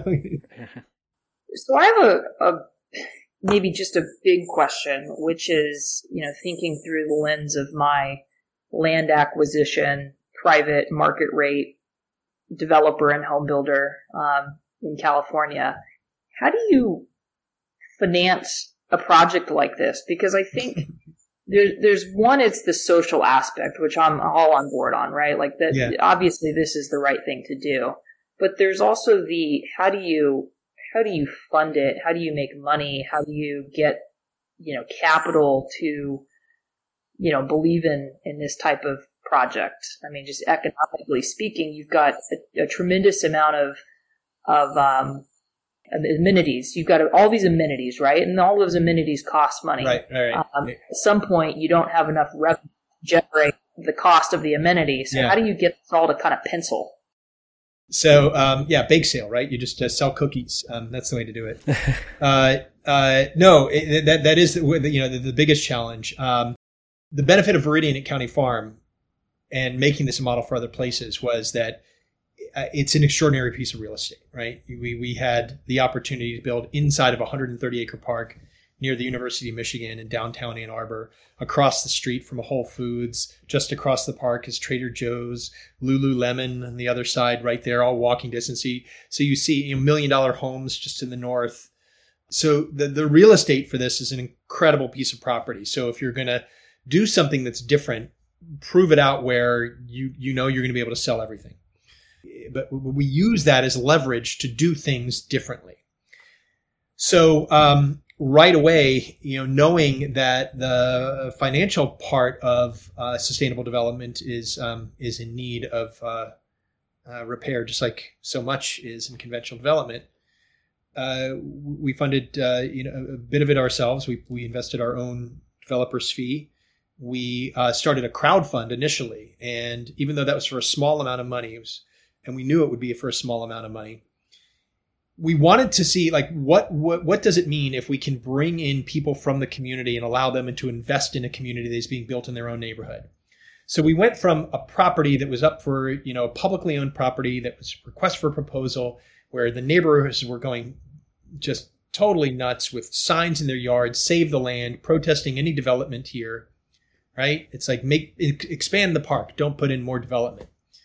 So I have a, a maybe just a big question, which is, you know, thinking through the lens of my land acquisition, private market rate developer and home builder um, in California. How do you finance a project like this? Because I think there's, there's one, it's the social aspect, which I'm all on board on, right? Like that, yeah. Obviously this is the right thing to do, but there's also the, how do you, how do you fund it? How do you make money? How do you get, you know, capital to, you know, believe in, in this type of project? I mean, just economically speaking, you've got a, a tremendous amount of, of, um, amenities. You've got all these amenities, right? And all those amenities cost money. Right, right. Um, at some point, you don't have enough revenue to generate the cost of the amenities. So yeah. How do you get this all to kind of pencil? So, um, yeah, bake sale, right? You just uh, sell cookies. Um, that's the way to do it. uh, uh, no, it, that that is the, you know the, the biggest challenge. Um, the benefit of Viridian at County Farm and making this a model for other places was that uh, it's an extraordinary piece of real estate, right? We we had the opportunity to build inside of a one hundred thirty acre park near the University of Michigan in downtown Ann Arbor, across the street from a Whole Foods. Just across the park is Trader Joe's, Lululemon on the other side right there, all walking distance. So you see you know, million dollar homes just in the north. So the, the real estate for this is an incredible piece of property. So if you're going to do something that's different, prove it out where you, you know you're going to be able to sell everything. But we use that as leverage to do things differently. So um, right away, you know, knowing that the financial part of uh, sustainable development is um, is in need of uh, uh, repair, just like so much is in conventional development, uh, we funded uh, you know a bit of it ourselves. We we invested our own developer's fee. We uh, started a crowd fund initially, and even though that was for a small amount of money, it was, and we knew it would be for a small amount of money, we wanted to see like what what what does it mean if we can bring in people from the community and allow them to invest in a community that is being built in their own neighborhood. So we went from a property that was up for, you know, a publicly owned property that was request for proposal, where the neighbors were going just totally nuts with signs in their yards, save the land, protesting any development here. Right? It's like make expand the park. Don't put in more development.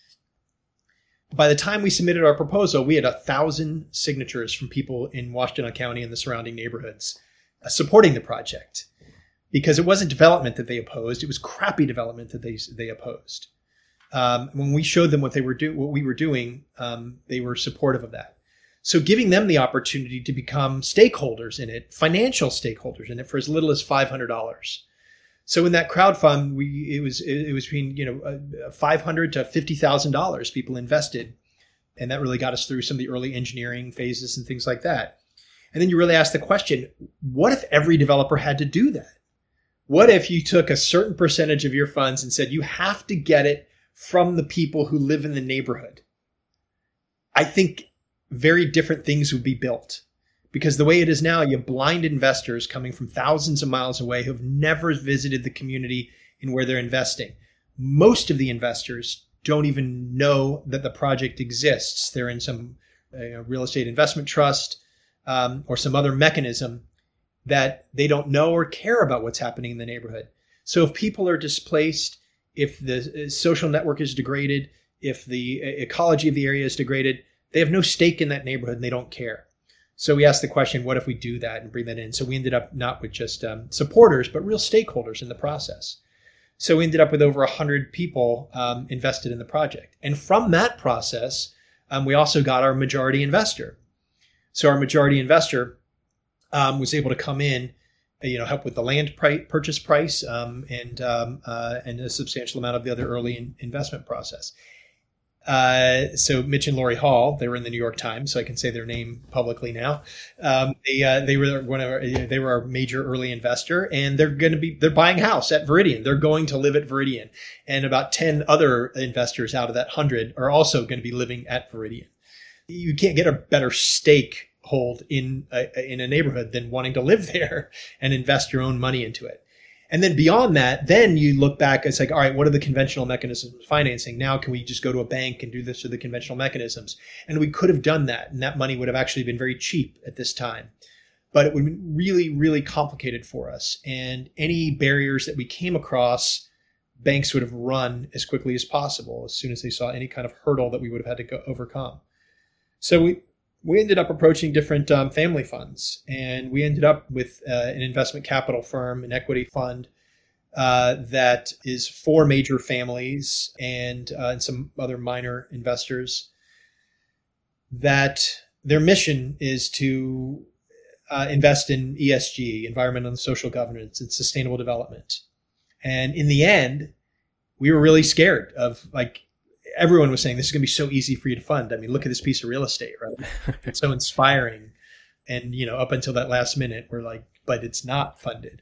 By the time we submitted our proposal, we had a thousand signatures from people in Washtenaw County and the surrounding neighborhoods uh, supporting the project, because it wasn't development that they opposed; it was crappy development that they they opposed. Um, when we showed them what they were do what we were doing, um, they were supportive of that. So, giving them the opportunity to become stakeholders in it, financial stakeholders in it, for as little as five hundred dollars. So in that crowd fund, we it was it was between you know five hundred to fifty thousand dollars people invested, and that really got us through some of the early engineering phases and things like that. And then you really ask the question: what if every developer had to do that? What if you took a certain percentage of your funds and said you have to get it from the people who live in the neighborhood? I think very different things would be built. Because the way it is now, you have blind investors coming from thousands of miles away who have never visited the community in where they're investing. Most of the investors don't even know that the project exists. They're in some uh, real estate investment trust um, or some other mechanism that they don't know or care about what's happening in the neighborhood. So if people are displaced, if the social network is degraded, if the ecology of the area is degraded, they have no stake in that neighborhood and they don't care. So we asked the question, what if we do that and bring that in? So we ended up not with just um, supporters, but real stakeholders in the process. So we ended up with over one hundred people um, invested in the project. And from that process, um, we also got our majority investor. So our majority investor um, was able to come in, you know, help with the land price, purchase price um, and um, uh, and a substantial amount of the other early in investment process. Uh, so Mitch and Lori Hall, they were in the New York Times, so I can say their name publicly now. Um, they, uh, they were one of our, they were our major early investor, and they're going to be, they're buying a house at Veridian. They're going to live at Veridian, and about ten other investors out of that hundred are also going to be living at Veridian. You can't get a better stake hold in a, in a neighborhood than wanting to live there and invest your own money into it. And then beyond that, then you look back, it's like, all right, what are the conventional mechanisms of financing? Now, can we just go to a bank and do this through the conventional mechanisms? And we could have done that, and that money would have actually been very cheap at this time. But it would have been really, really complicated for us. And any barriers that we came across, banks would have run as quickly as possible as soon as they saw any kind of hurdle that we would have had to go overcome. So we we ended up approaching different um, family funds, and we ended up with uh, an investment capital firm, an equity fund uh, that is for major families and, uh, and some other minor investors, that their mission is to uh, invest in E S G, environmental and social governance, and sustainable development. And in the end, we were really scared of, like, everyone was saying, this is going to be so easy for you to fund. I mean, look at this piece of real estate, right? It's so inspiring. And, you know, up until that last minute, we're like, but it's not funded.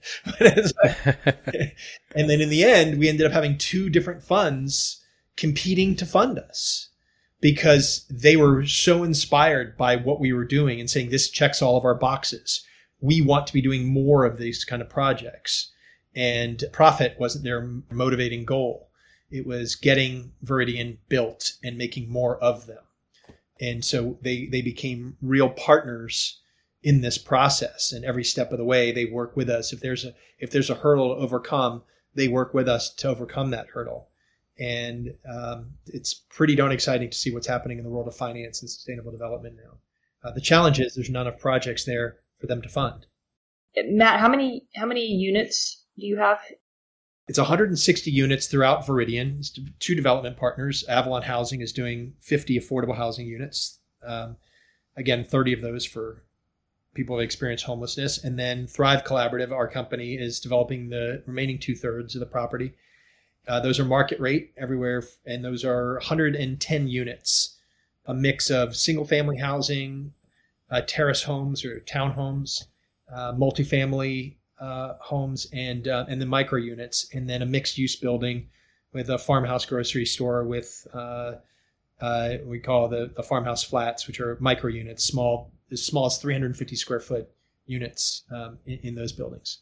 And then in the end, we ended up having two different funds competing to fund us because they were so inspired by what we were doing and saying, this checks all of our boxes. We want to be doing more of these kind of projects. And profit wasn't their motivating goal. It was getting Veridian built and making more of them. And so they, they became real partners in this process. And every step of the way, they work with us. If there's a, if there's a hurdle to overcome, they work with us to overcome that hurdle. And um, it's pretty darn exciting to see what's happening in the world of finance and sustainable development now. Uh, the challenge is there's not enough projects there for them to fund. Matt, how many how many units do you have? It's one hundred sixty units throughout Veridian. It's two development partners. Avalon Housing is doing fifty affordable housing units. Um, again, thirty of those for people have experienced homelessness. And then Thrive Collaborative, our company, is developing the remaining two thirds of the property. Uh, those are market rate everywhere, and those are one hundred ten units, a mix of single family housing, uh, terrace homes or townhomes, uh, multifamily uh, homes, and uh, and the micro units, and then a mixed use building with a farmhouse grocery store with uh, uh, we call the the farmhouse flats, which are micro units, small as small as three hundred fifty square foot units um, in, in those buildings.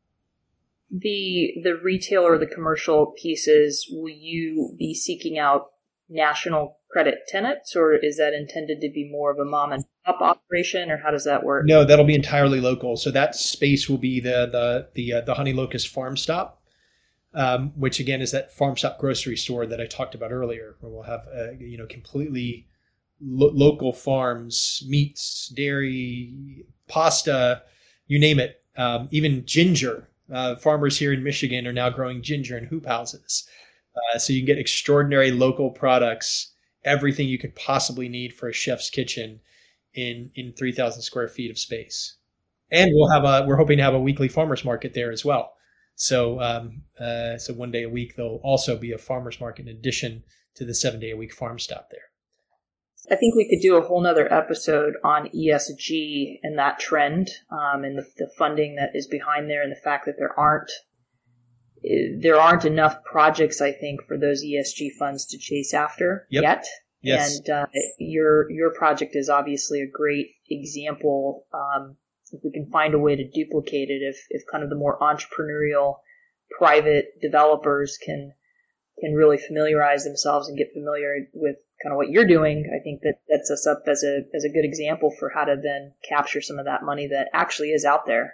The the retail or the commercial pieces, will you be seeking out national credit tenants, or is that intended to be more of a mom and pop operation, or how does that work? No, that'll be entirely local. So that space will be the the the uh, the Honey Locust Farm Stop, um, which again is that farm stop grocery store that I talked about earlier, where we'll have uh, you know completely lo- local farms, meats, dairy, pasta, you name it, um, even ginger. Uh, farmers here in Michigan are now growing ginger in hoop houses. Uh, so you can get extraordinary local products, everything you could possibly need for a chef's kitchen in, in three thousand square feet of space. And we'll have a, we're hoping to have a weekly farmers market there as well. So, um, uh, so one day a week, there'll also be a farmers market in addition to the seven day a week farm stop there. I think we could do a whole nother episode on E S G and that trend, um, and the, the funding that is behind there, and the fact that there aren't there aren't enough projects, I think, for those E S G funds to chase after yep. yet. Yes. And uh, your your project is obviously a great example. Um, if we can find a way to duplicate it, if if kind of the more entrepreneurial private developers can can really familiarize themselves and get familiar with kind of what you're doing, I think that sets us up as a as a good example for how to then capture some of that money that actually is out there.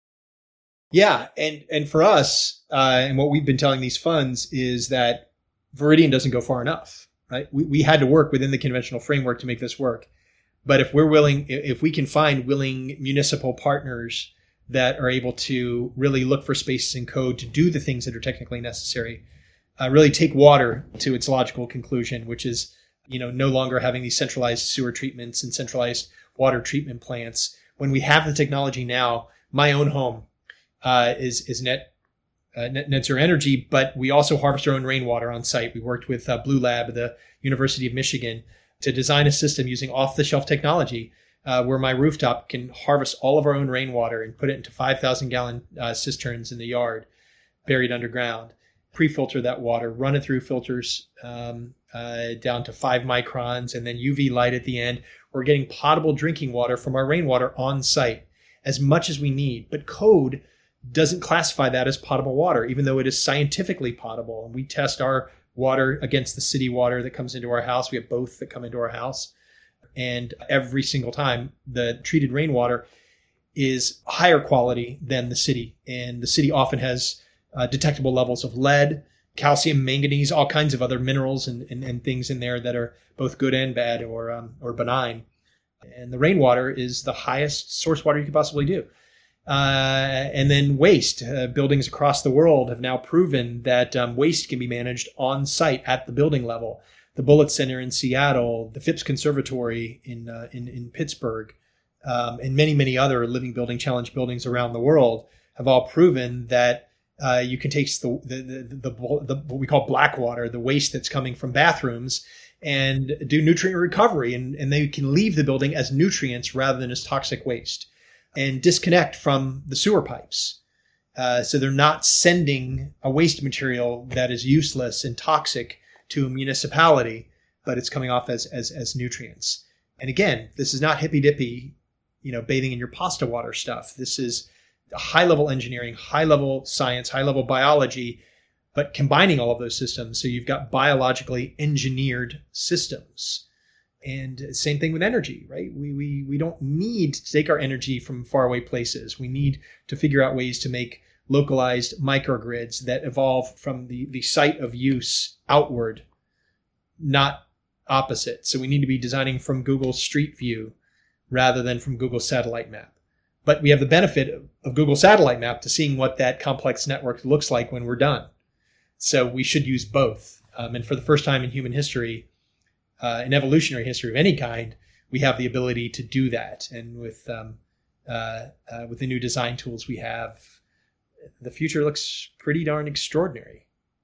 Yeah, and and for us, uh, and what we've been telling these funds is that Viridian doesn't go far enough, right? We we had to work within the conventional framework to make this work, but if we're willing, if we can find willing municipal partners that are able to really look for spaces in code to do the things that are technically necessary, uh, really take water to its logical conclusion, which is, you know, no longer having these centralized sewer treatments and centralized water treatment plants. When we have the technology now, my own home uh, is is net, uh, net net zero energy, but we also harvest our own rainwater on site. We worked with uh, Blue Lab at the University of Michigan to design a system using off-the-shelf technology uh, where my rooftop can harvest all of our own rainwater and put it into five thousand gallon uh, cisterns in the yard, buried underground. Pre-filter that water, run it through filters um, uh, down to five microns, and then U V light at the end. We're getting potable drinking water from our rainwater on site, as much as we need. But code doesn't classify that as potable water, even though it is scientifically potable. And we test our water against the city water that comes into our house. We have both that come into our house. And every single time, the treated rainwater is higher quality than the city. And the city often has Uh, detectable levels of lead, calcium, manganese, all kinds of other minerals and, and, and things in there that are both good and bad or um, or benign. And the rainwater is the highest source water you could possibly do. Uh, and then waste. Uh, buildings across the world have now proven that um, waste can be managed on site at the building level. The Bullitt Center in Seattle, the Phipps Conservatory in uh, in, in Pittsburgh, um, and many, many other Living Building Challenge buildings around the world have all proven that Uh, you can take the the, the the the what we call black water, the waste that's coming from bathrooms, and do nutrient recovery, and, and they can leave the building as nutrients rather than as toxic waste, and disconnect from the sewer pipes. Uh, so they're not sending a waste material that is useless and toxic to a municipality, but it's coming off as as as nutrients. And again, this is not hippy dippy, you know, bathing in your pasta water stuff. This is high-level engineering, high-level science, high-level biology, but combining all of those systems. So you've got biologically engineered systems. And same thing with energy, right? We, we, we don't need to take our energy from faraway places. We need to figure out ways to make localized microgrids that evolve from the, the site of use outward, not opposite. So we need to be designing from Google Street View rather than from Google Satellite Map. But we have the benefit of Google Satellite Map to seeing what that complex network looks like when we're done. So we should use both. Um, and for the first time in human history, uh, in evolutionary history of any kind, we have the ability to do that. And with um, uh, uh, with the new design tools we have, the future looks pretty darn extraordinary.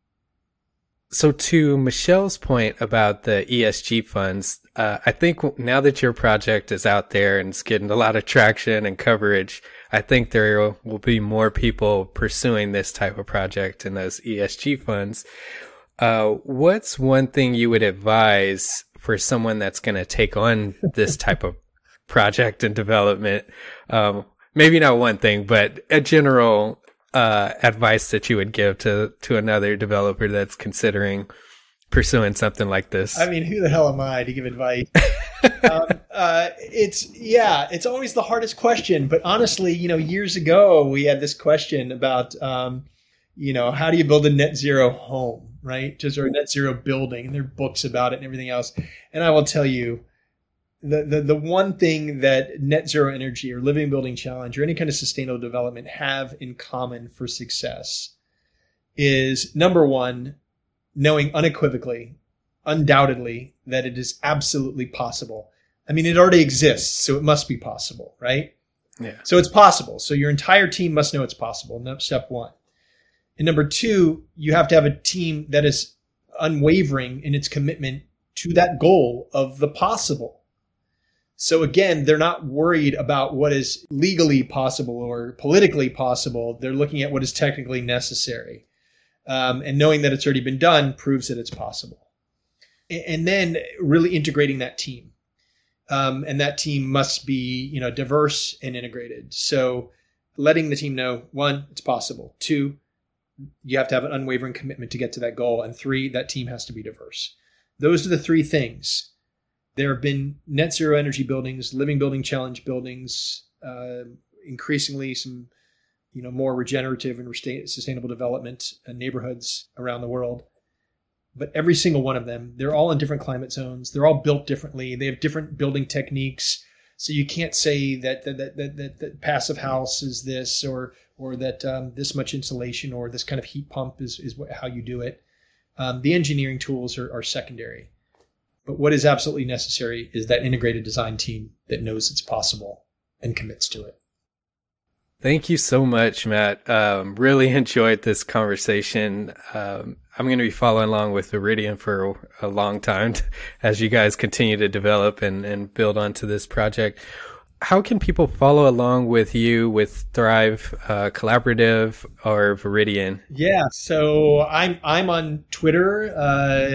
So to Michelle's point about the E S G funds, uh, I think now that your project is out there and it's getting a lot of traction and coverage, I think there will be more people pursuing this type of project and those E S G funds. Uh, what's one thing you would advise for someone that's going to take on this type of project and development? Um, maybe not one thing, but a general uh, advice that you would give to, to another developer that's considering pursuing something like this. I mean, who the hell am I to give advice? um, uh, it's, yeah, it's always the hardest question. But honestly, you know, years ago, we had this question about, um, you know, how do you build a net zero home, right? Just or a net zero building, and there are books about it and everything else. And I will tell you, the, the, the one thing that net zero energy or living building challenge or any kind of sustainable development have in common for success is, number one, knowing unequivocally, undoubtedly, that it is absolutely possible. I mean, it already exists, so it must be possible, right? Yeah. So it's possible. So your entire team must know it's possible. Step one. And number two, you have to have a team that is unwavering in its commitment to that goal of the possible. So again, they're not worried about what is legally possible or politically possible. They're looking at what is technically necessary. Um, and knowing that it's already been done proves that it's possible. And, and then really integrating that team. Um, and that team must be, you know, diverse and integrated. So letting the team know, one, it's possible. Two, you have to have an unwavering commitment to get to that goal. And three, that team has to be diverse. Those are the three things. There have been net zero energy buildings, living building challenge buildings, uh, increasingly some, you know, more regenerative and sustainable development uh, neighborhoods around the world. But every single one of them, they're all in different climate zones. They're all built differently. They have different building techniques. So you can't say that that that that, that, that passive house is this, or or that um, this much insulation, or this kind of heat pump is is what, how you do it. Um, the engineering tools are, are secondary. But what is absolutely necessary is that integrated design team that knows it's possible and commits to it. Thank you so much, Matt. Um, really enjoyed this conversation. Um, I'm going to be following along with Viridian for a long time as you guys continue to develop and, and build onto this project. How can people follow along with you with Thrive uh, Collaborative or Viridian? Yeah, so I'm I'm on Twitter uh,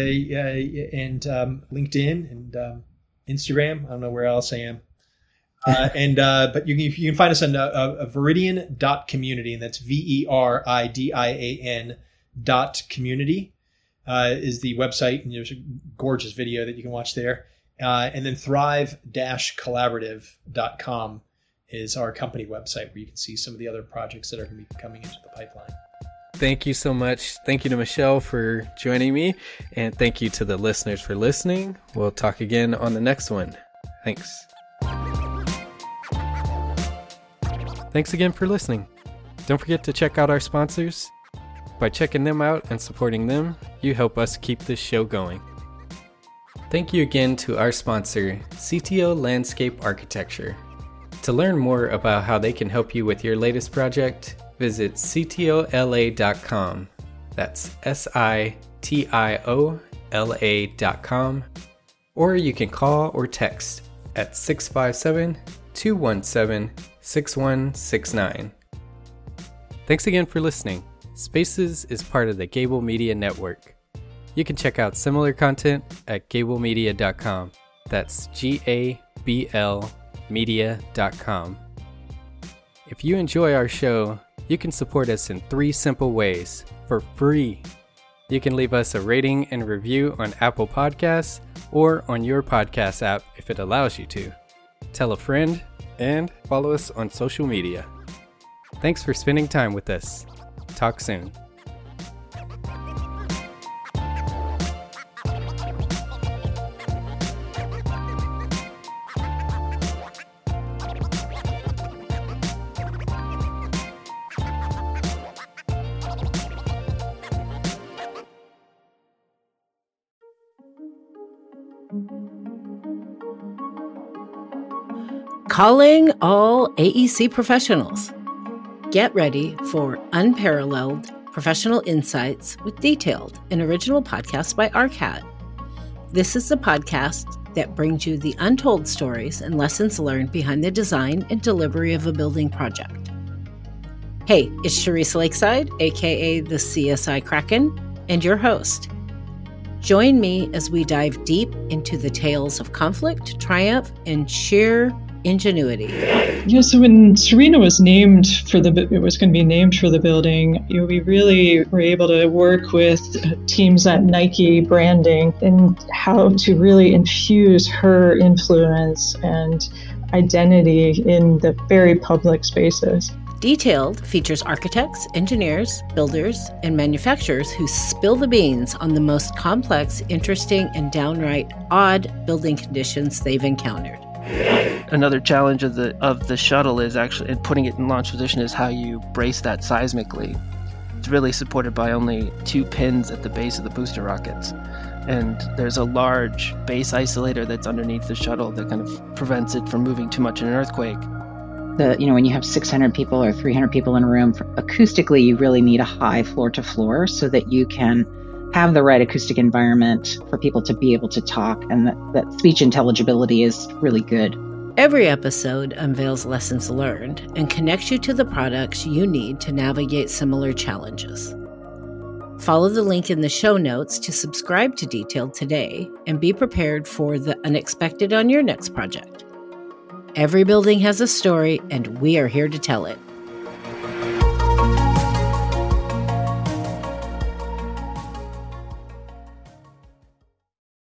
and um, LinkedIn and um, Instagram. I don't know where else I am. Uh, and uh, but you can you can find us on uh, uh, viridian dot community, and that's V E R I D I A N dot community uh, is the website, and there's a gorgeous video that you can watch there. Uh, and then thrive dash collaborative dot com is our company website, where you can see some of the other projects that are going to be coming into the pipeline. Thank you so much. Thank you to Michelle for joining me, and thank you to the listeners for listening. We'll talk again on the next one. Thanks. Thanks again for listening. Don't forget to check out our sponsors. By checking them out and supporting them, you help us keep this show going. Thank you again to our sponsor, C T O Landscape Architecture. To learn more about how they can help you with your latest project, visit C T O L A dot com. That's S I T I O L A dot com. Or you can call or text at six five seven, two one seven, six one six nine. Thanks again for listening. Spaces is part of the Gable Media Network. You can check out similar content at gable media dot com. That's G A B L media dot com. If you enjoy our show, you can support us in three simple ways for free. You can leave us a rating and review on Apple Podcasts or on your podcast app if it allows you to. Tell a friend and follow us on social media. Thanks for spending time with us. Talk soon. Calling all A E C professionals. Get ready for unparalleled professional insights with Detailed, an original podcast by A R C A T. This is the podcast that brings you the untold stories and lessons learned behind the design and delivery of a building project. Hey, it's Charisse Lakeside, aka the C S I Kraken, and your host. Join me as we dive deep into the tales of conflict, triumph, and sheer ingenuity. Yeah, so when Serena was named for the, it was going to be named for the building, you know, we really were able to work with teams at Nike branding and how to really infuse her influence and identity in the very public spaces. Detailed features architects, engineers, builders, and manufacturers who spill the beans on the most complex, interesting, and downright odd building conditions they've encountered. Another challenge of the of the shuttle is actually, in putting it in launch position, is how you brace that seismically. It's really supported by only two pins at the base of the booster rockets. And there's a large base isolator that's underneath the shuttle that kind of prevents it from moving too much in an earthquake. The, you know, when you have six hundred people or three hundred people in a room, acoustically, you really need a high floor to floor so that you can have the right acoustic environment for people to be able to talk, and that, that speech intelligibility is really good. Every episode unveils lessons learned and connects you to the products you need to navigate similar challenges. Follow the link in the show notes to subscribe to Detailed today and be prepared for the unexpected on your next project. Every building has a story, and we are here to tell it.